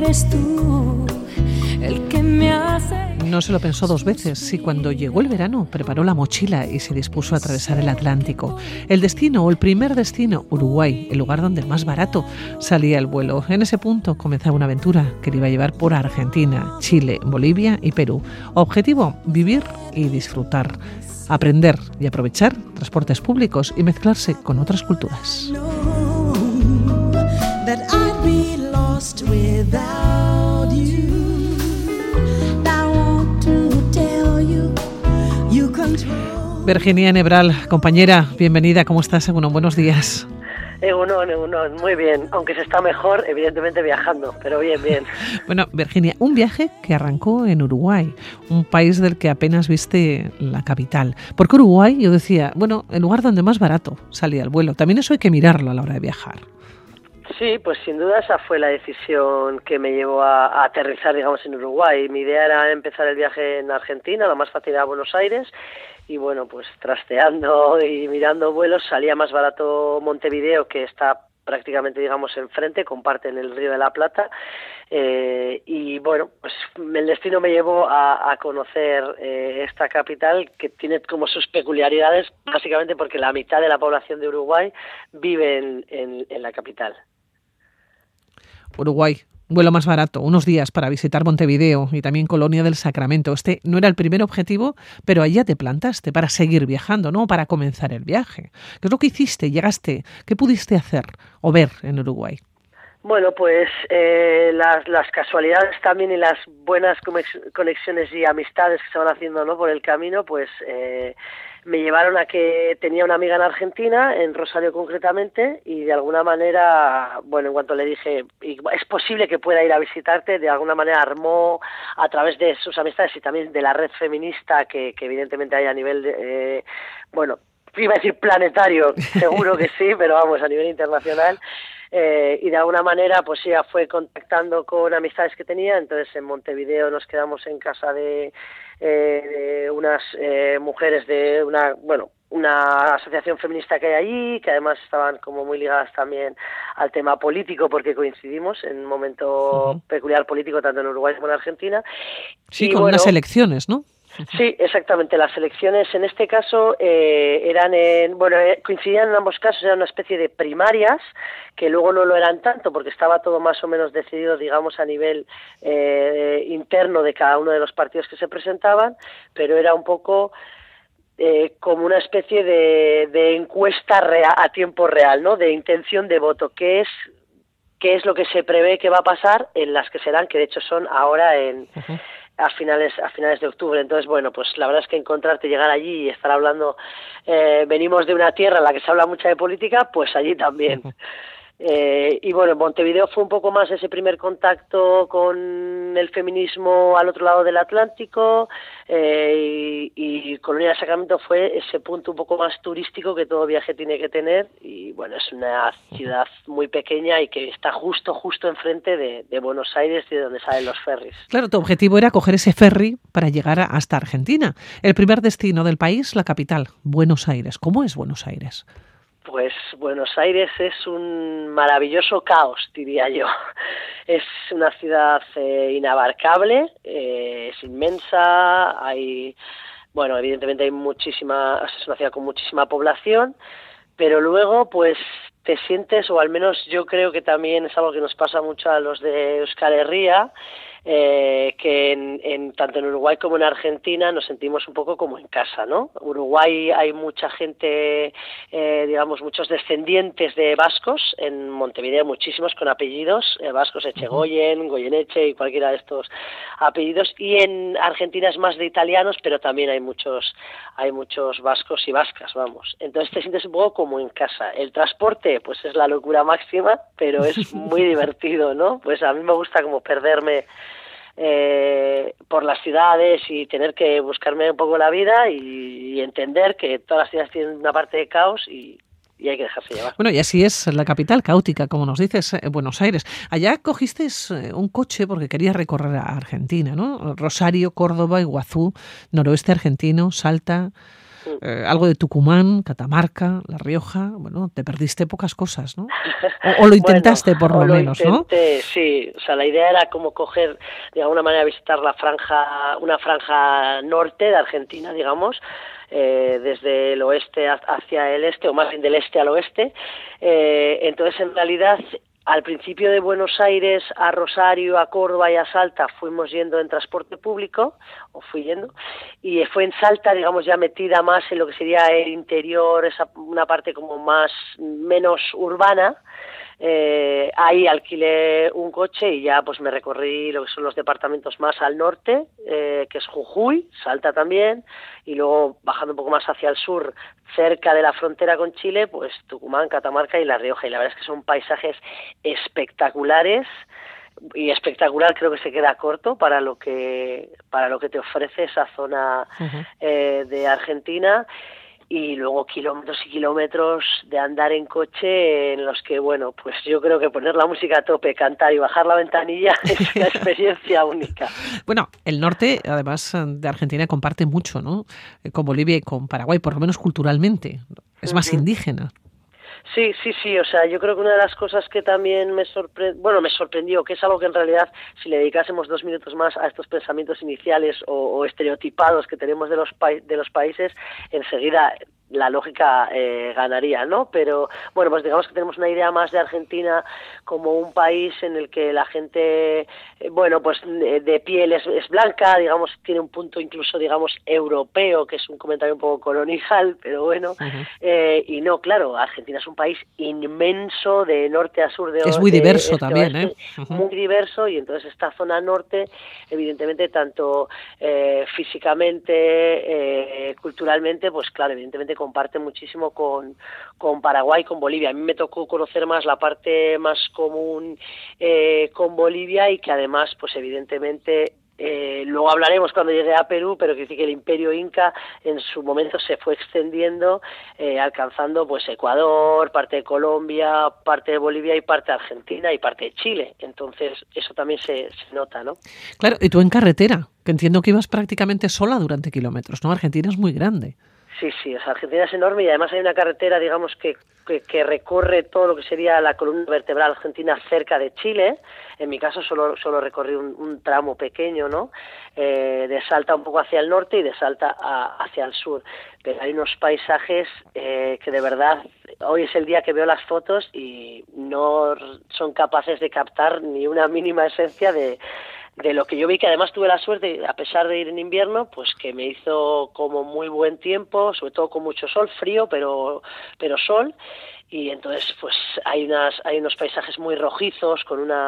eres tú el que me hace... No se lo pensó dos veces y cuando llegó el verano preparó la mochila y se dispuso a atravesar el Atlántico. El destino, o el primer destino, Uruguay, el lugar donde más barato salía el vuelo. En ese punto comenzaba una aventura que le iba a llevar por Argentina, Chile, Bolivia y Perú. Objetivo, vivir y disfrutar, aprender y aprovechar transportes públicos y mezclarse con otras culturas. Virginia Nebral, compañera, bienvenida, ¿cómo estás? Bueno, buenos días. Egunon, muy bien, aunque se está mejor, evidentemente viajando, pero bien. Bueno, Virginia, un viaje que arrancó en Uruguay, un país del que apenas viste la capital. ¿Por qué Uruguay? Yo decía, bueno, el lugar donde más barato salía el vuelo. También eso hay que mirarlo a la hora de viajar. Sí, pues sin duda esa fue la decisión que me llevó a aterrizar, digamos, en Uruguay. Mi idea era empezar el viaje en Argentina, lo más fácil era Buenos Aires, y bueno, pues trasteando y mirando vuelos salía más barato Montevideo, que está prácticamente, digamos, enfrente, comparten el Río de la Plata, y bueno, pues el destino me llevó a conocer esta capital, que tiene como sus peculiaridades, básicamente porque la mitad de la población de Uruguay vive en la capital. Uruguay, vuelo más barato, unos días para visitar Montevideo y también Colonia del Sacramento. Este no era el primer objetivo, pero allá te plantaste para seguir viajando, ¿no? Para comenzar el viaje. ¿Qué es lo que hiciste? ¿Llegaste? ¿Qué pudiste hacer o ver en Uruguay? Bueno, pues las casualidades también y las buenas conexiones y amistades que se van haciendo, ¿no?, por el camino, pues me llevaron a que tenía una amiga en Argentina, en Rosario concretamente, y de alguna manera, bueno, en cuanto le dije, es posible que pueda ir a visitarte, de alguna manera armó a través de sus amistades y también de la red feminista que evidentemente hay a nivel de, bueno, iba a decir planetario, seguro que sí, pero vamos, a nivel internacional. Y de alguna manera pues ella fue contactando con amistades que tenía, entonces en Montevideo nos quedamos en casa de unas mujeres de una asociación feminista que hay allí, que además estaban como muy ligadas también al tema político porque coincidimos en un momento peculiar político tanto en Uruguay como en Argentina. Sí, y con unas elecciones, ¿no? Sí, exactamente. Las elecciones en este caso coincidían en ambos casos, eran una especie de primarias, que luego no lo eran tanto porque estaba todo más o menos decidido, digamos, a nivel interno de cada uno de los partidos que se presentaban, pero era un poco como una especie de encuesta a tiempo real, ¿no? De intención de voto, qué es lo que se prevé que va a pasar en las que serán, que de hecho son ahora a finales de octubre. Entonces, bueno, pues la verdad es que encontrarte, llegar allí y estar hablando, venimos de una tierra en la que se habla mucho de política, pues allí también. Y bueno, Montevideo fue un poco más ese primer contacto con el feminismo al otro lado del Atlántico, y Colonia del Sacramento fue ese punto un poco más turístico que todo viaje tiene que tener, y bueno, es una ciudad muy pequeña y que está justo enfrente de Buenos Aires y de donde salen los ferries. Claro, tu objetivo era coger ese ferry para llegar hasta Argentina. El primer destino del país, la capital, Buenos Aires. ¿Cómo es Buenos Aires? Pues Buenos Aires es un maravilloso caos, diría yo. Es una ciudad inabarcable, es inmensa, evidentemente es una ciudad con muchísima población, pero luego pues te sientes, o al menos yo creo que también es algo que nos pasa mucho a los de Euskal Herria, que tanto en Uruguay como en Argentina nos sentimos un poco como en casa, ¿no? Uruguay hay mucha gente, digamos, muchos descendientes de vascos, en Montevideo muchísimos con apellidos vascos, Echegoyen, Goyeneche y cualquiera de estos apellidos, y en Argentina es más de italianos, pero también hay muchos vascos y vascas, vamos. Entonces te sientes un poco como en casa. El transporte, pues es la locura máxima, pero es muy divertido, ¿no? Pues a mí me gusta como perderme por las ciudades y tener que buscarme un poco la vida y entender que todas las ciudades tienen una parte de caos y hay que dejarse llevar. Bueno, y así es la capital caótica, como nos dices, Buenos Aires. Allá cogiste un coche porque querías recorrer a Argentina, ¿no? Rosario, Córdoba, Iguazú, noroeste argentino, Salta. algo de Tucumán, Catamarca, La Rioja. Bueno, te perdiste pocas cosas, ¿no? O lo intentaste, por lo menos, ¿no? Sí. O sea, la idea era como coger, de alguna manera, visitar una franja norte de Argentina, digamos, desde el oeste hacia el este, o más bien del este al oeste. Entonces, en realidad, al principio de Buenos Aires a Rosario, a Córdoba y a Salta fuimos yendo en transporte público, y fue en Salta, digamos, ya metida más en lo que sería el interior, una parte como menos urbana. Ahí alquilé un coche y ya pues me recorrí lo que son los departamentos más al norte, que es Jujuy, Salta también, y luego bajando un poco más hacia el sur, cerca de la frontera con Chile, pues Tucumán, Catamarca y La Rioja, y la verdad es que son paisajes espectaculares, y espectacular creo que se queda corto para lo que te ofrece esa zona de Argentina. Y luego kilómetros y kilómetros de andar en coche en los que, bueno, pues yo creo que poner la música a tope, cantar y bajar la ventanilla es una experiencia única. Bueno, el norte, además de Argentina, comparte mucho, ¿no? Con Bolivia y con Paraguay, por lo menos culturalmente. Es más indígena. Sí, o sea, yo creo que una de las cosas que también me sorprendió, que es algo que en realidad, si le dedicásemos 2 minutos más a estos pensamientos iniciales o estereotipados que tenemos de los países, enseguida la lógica ganaría, ¿no? Pero, bueno, pues digamos que tenemos una idea más de Argentina como un país en el que la gente, pues de piel es blanca, digamos, tiene un punto incluso, digamos, europeo, que es un comentario un poco colonial, pero bueno, y no, claro, Argentina es un país inmenso de norte a sur, es muy diverso este también, oeste, muy diverso, y entonces esta zona norte, evidentemente, tanto físicamente, culturalmente, pues claro, evidentemente comparte muchísimo con Paraguay, con Bolivia. A mí me tocó conocer más la parte más común con Bolivia, y que además, pues evidentemente, luego hablaremos cuando llegue a Perú, pero quiero decir que el Imperio Inca en su momento se fue extendiendo, alcanzando pues Ecuador, parte de Colombia, parte de Bolivia y parte de Argentina y parte de Chile. Entonces eso también se nota, ¿no? Claro, y tú en carretera, que entiendo que ibas prácticamente sola durante kilómetros, ¿no? Argentina es muy grande. Sí, o sea, Argentina es enorme, y además hay una carretera, digamos, que recorre todo lo que sería la columna vertebral argentina cerca de Chile. En mi caso solo recorrí un tramo pequeño, ¿no? De Salta un poco hacia el norte y de Salta hacia el sur. Pero hay unos paisajes que de verdad, hoy es el día que veo las fotos y no son capaces de captar ni una mínima esencia de lo que yo vi, que además tuve la suerte, a pesar de ir en invierno, pues que me hizo como muy buen tiempo, sobre todo con mucho sol, frío, pero sol, y entonces pues hay unos paisajes muy rojizos, con un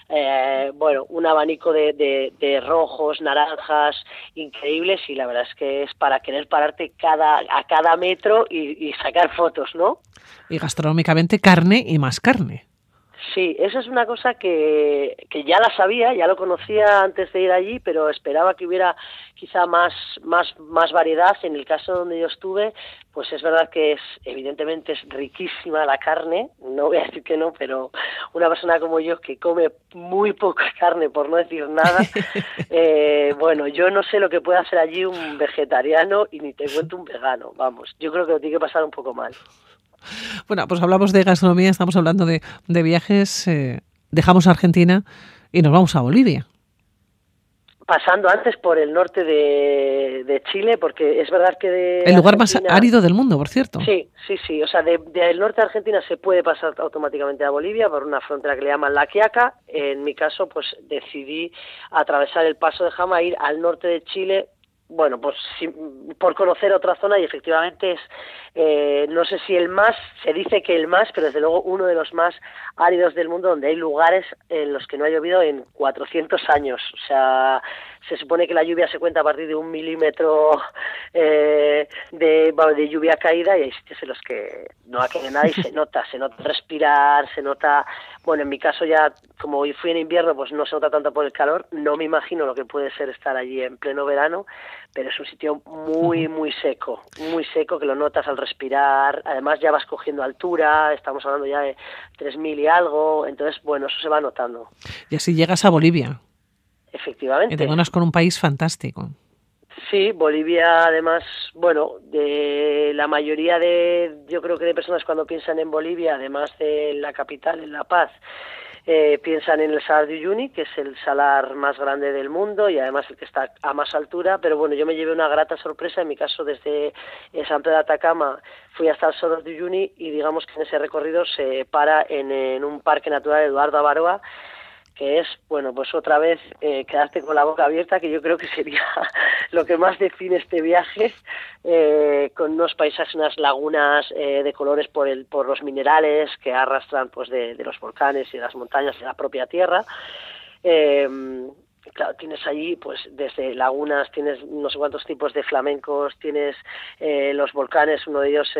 abanico de rojos, naranjas, increíbles, y la verdad es que es para querer pararte a cada metro y sacar fotos, ¿no? Y gastronómicamente carne y más carne. Sí, eso es una cosa que ya la sabía, ya lo conocía antes de ir allí, pero esperaba que hubiera quizá más variedad. En el caso donde yo estuve, pues es verdad que evidentemente es riquísima la carne, no voy a decir que no, pero una persona como yo que come muy poca carne, por no decir nada, yo no sé lo que puede hacer allí un vegetariano, y ni te cuento un vegano, vamos, yo creo que lo tiene que pasar un poco mal. Bueno, pues hablamos de gastronomía, estamos hablando de viajes, dejamos Argentina y nos vamos a Bolivia. Pasando antes por el norte de Chile, porque es verdad que el lugar más árido del mundo, por cierto. Sí, o sea, del norte de Argentina se puede pasar automáticamente a Bolivia por una frontera que le llaman La Quiaca. En mi caso, pues decidí atravesar el Paso de Jama, ir al norte de Chile. Bueno, pues por conocer otra zona, y efectivamente es, no sé si se dice que el más, pero desde luego uno de los más áridos del mundo, donde hay lugares en los que no ha llovido en 400 años. O sea, se supone que la lluvia se cuenta a partir de 1 milímetro de lluvia caída, y hay sitios en los que no ha caído nada y se nota respirar, se nota, bueno, en mi caso ya, como hoy fui en invierno, pues no se nota tanto por el calor. No me imagino lo que puede ser estar allí en pleno verano, pero es un sitio muy seco, que lo notas al respirar. Además ya vas cogiendo altura, estamos hablando ya de 3.000 y algo, entonces bueno, eso se va notando. Y así llegas a Bolivia. Efectivamente. Y te encuentras con un país fantástico. Sí, Bolivia además, bueno, de la mayoría yo creo que de personas cuando piensan en Bolivia, además de la capital, en La Paz, piensan en el Salar de Uyuni, que es el salar más grande del mundo y además el que está a más altura, pero bueno, yo me llevé una grata sorpresa, en mi caso desde San Pedro de Atacama fui hasta el Salar de Uyuni y digamos que en ese recorrido se para en un parque natural Eduardo Avaroa, que es, bueno, pues otra vez quedarte con la boca abierta, que yo creo que sería lo que más define este viaje, con unos paisajes, unas lagunas de colores por los minerales que arrastran pues de los volcanes y de las montañas de la propia tierra. Claro, tienes allí, pues desde lagunas, tienes no sé cuántos tipos de flamencos, tienes los volcanes, uno de ellos...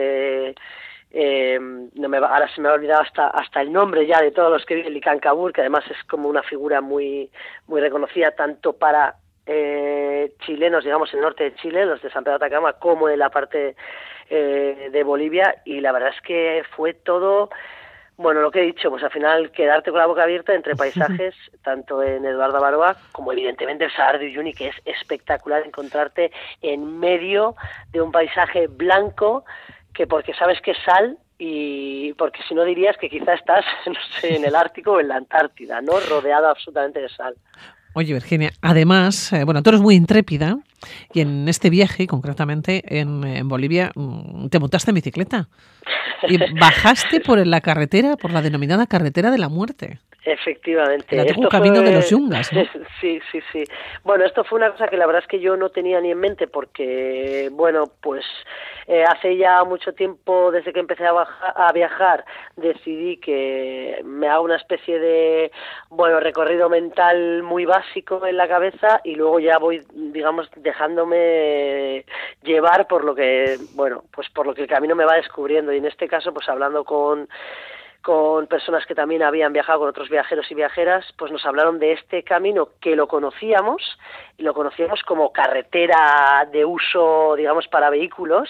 ahora se me ha olvidado hasta el nombre ya de todos los que viven, Licancabur, que además es como una figura muy reconocida tanto para chilenos, digamos, en el norte de Chile, los de San Pedro de Atacama, como en la parte de Bolivia, y la verdad es que fue todo, bueno, lo que he dicho, pues al final quedarte con la boca abierta entre paisajes, tanto en Eduardo Avaroa como evidentemente el Salar de Uyuni, que es espectacular encontrarte en medio de un paisaje blanco, que porque sabes que es sal y porque si no dirías que quizá estás, no sé, en el Ártico o en la Antártida, ¿no? Rodeado absolutamente de sal. Oye, Virginia, además, bueno, tú eres muy intrépida y en este viaje, concretamente en Bolivia, te montaste en bicicleta y bajaste por la carretera, por la denominada carretera de la muerte. Efectivamente. El antiguo camino de los Yungas, ¿no? Sí. Bueno, esto fue una cosa que la verdad es que yo no tenía ni en mente porque, bueno, pues hace ya mucho tiempo, desde que empecé a viajar, decidí que me hago una especie de, bueno, recorrido mental muy básico en la cabeza y luego ya voy, digamos, dejándome llevar por lo que, bueno, pues por lo que el camino me va descubriendo y en este caso, pues hablando con personas que también habían viajado, con otros viajeros y viajeras, pues nos hablaron de este camino que lo conocíamos, y lo conocíamos como carretera de uso, digamos, para vehículos,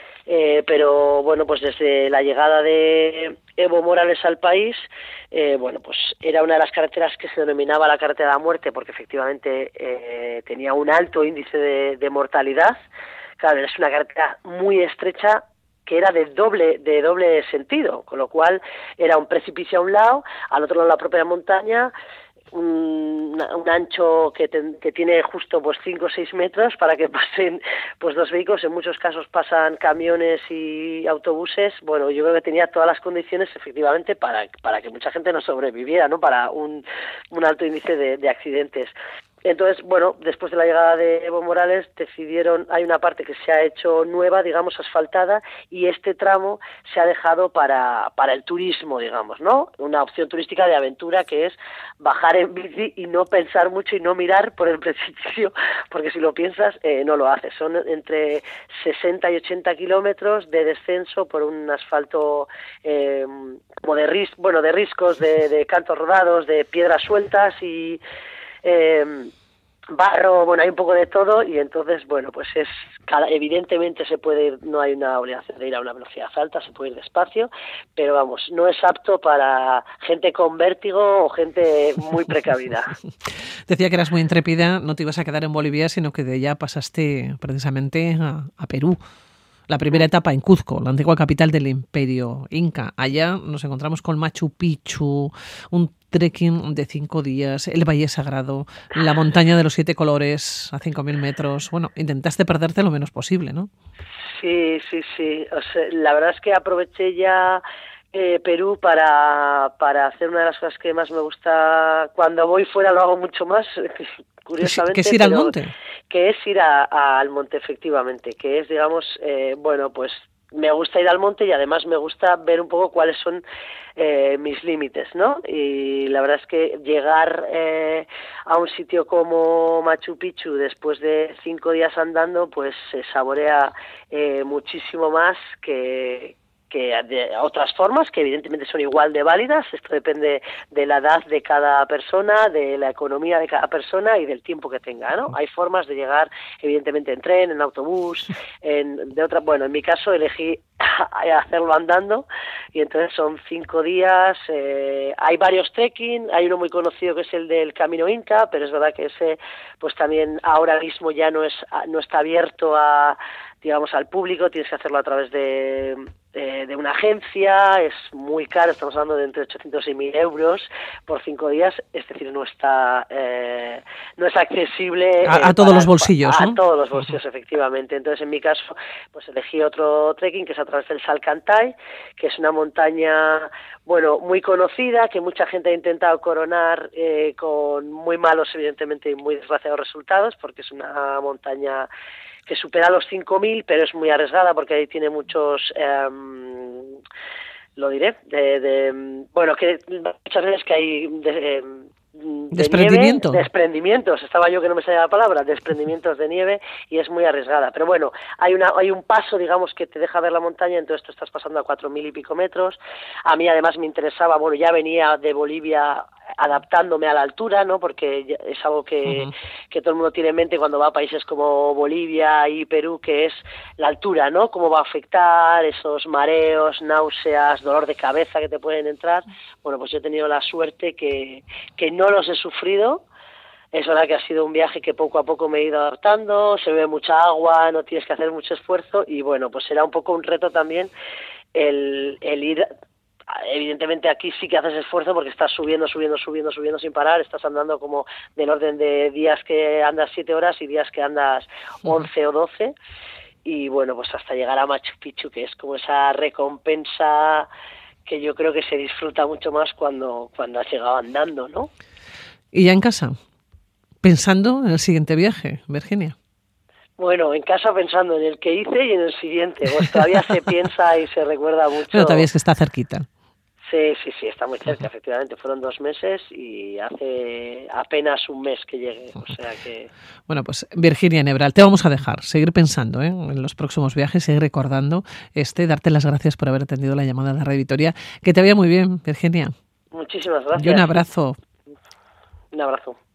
pero bueno, pues desde la llegada de Evo Morales al país, bueno, pues era una de las carreteras que se denominaba la carretera de la muerte, porque efectivamente tenía un alto índice de mortalidad. Claro, es una carretera muy estrecha, que era de doble sentido, con lo cual era un precipicio a un lado, al otro lado la propia montaña, un ancho que tiene justo pues 5 o 6 metros para que pasen pues dos vehículos, en muchos casos pasan camiones y autobuses. Bueno, yo creo que tenía todas las condiciones efectivamente para que mucha gente no sobreviviera, ¿no? Para un alto índice de accidentes. Entonces, bueno, después de la llegada de Evo Morales decidieron, hay una parte que se ha hecho nueva, digamos, asfaltada, y este tramo se ha dejado para el turismo, digamos, ¿no? Una opción turística de aventura que es bajar en bici y no pensar mucho y no mirar por el precipicio, porque si lo piensas, no lo haces. Son entre 60 y 80 kilómetros de descenso por un asfalto como de riscos, de cantos rodados, de piedras sueltas y barro, bueno, hay un poco de todo y entonces, bueno, pues evidentemente se puede ir, no hay una obligación de ir a una velocidad alta, se puede ir despacio, pero vamos, no es apto para gente con vértigo o gente muy precavida. Decía que eras muy intrépida, no te ibas a quedar en Bolivia, sino que de ella pasaste precisamente a Perú. La primera etapa en Cuzco, la antigua capital del Imperio Inca. Allá nos encontramos con Machu Picchu, un trekking de 5 días, el Valle Sagrado, la montaña de los 7 colores a 5.000 metros. Bueno, intentaste perderte lo menos posible, ¿no? Sí. O sea, la verdad es que aproveché ya Perú para hacer una de las cosas que más me gusta. Cuando voy fuera lo hago mucho más, curiosamente. ¿Que es ir al monte? Que es ir al monte, efectivamente, que es, digamos, bueno, pues me gusta ir al monte y además me gusta ver un poco cuáles son mis límites, ¿no? Y la verdad es que llegar a un sitio como Machu Picchu después de 5 días andando, pues se saborea muchísimo más que de otras formas que evidentemente son igual de válidas. Esto depende de la edad de cada persona, de la economía de cada persona y del tiempo que tenga, ¿no? Hay formas de llegar evidentemente en tren, en autobús, bueno, en mi caso elegí hacerlo andando y entonces son 5 días. Hay varios trekking, hay uno muy conocido que es el del Camino Inca, pero es verdad que ese pues también ahora mismo ya no está abierto al público, tienes que hacerlo a través de una agencia, es muy caro, estamos hablando de entre 800 y 1.000 euros por 5 días, es decir, no es accesible a todos los bolsillos, ¿no? A todos los bolsillos, efectivamente. Entonces, en mi caso, pues elegí otro trekking que es a través del Salcantay, que es una montaña, bueno, muy conocida, que mucha gente ha intentado coronar con muy malos, evidentemente, y muy desgraciados resultados, porque es una montaña que supera los 5.000, pero es muy arriesgada porque ahí tiene muchos, lo diré, bueno, que muchas veces que hay desprendimientos, estaba yo que no me salía la palabra, desprendimientos de nieve, y es muy arriesgada, pero bueno, hay un paso, digamos, que te deja ver la montaña, entonces tú estás pasando a 4.000 y pico metros. A mí además me interesaba, bueno, ya venía de Bolivia adaptándome a la altura, ¿no? Porque es algo que todo el mundo tiene en mente cuando va a países como Bolivia y Perú, que es la altura, ¿no? Cómo va a afectar esos mareos, náuseas, dolor de cabeza que te pueden entrar. Bueno, pues yo he tenido la suerte que no los he sufrido. Es verdad que ha sido un viaje que poco a poco me he ido adaptando, se bebe mucha agua, no tienes que hacer mucho esfuerzo y bueno, pues será un poco un reto también el ir. Evidentemente aquí sí que haces esfuerzo porque estás subiendo sin parar, estás andando como del orden de días que andas 7 horas y días que andas 11 o 12 y bueno, pues hasta llegar a Machu Picchu, que es como esa recompensa que yo creo que se disfruta mucho más cuando has llegado andando, ¿no? Y ya en casa, pensando en el siguiente viaje, Virginia. Bueno, en casa pensando en el que hice y en el siguiente, pues todavía se piensa y se recuerda mucho. Pero todavía es que está cerquita. Sí, está muy cerca, efectivamente. Fueron 2 meses y hace apenas un mes que llegué, o sea que... Bueno, pues Virginia Nebral, te vamos a dejar, seguir pensando en los próximos viajes, seguir recordando darte las gracias por haber atendido la llamada de Radio Vitoria. Que te vaya muy bien, Virginia. Muchísimas gracias. Y un abrazo. Un abrazo.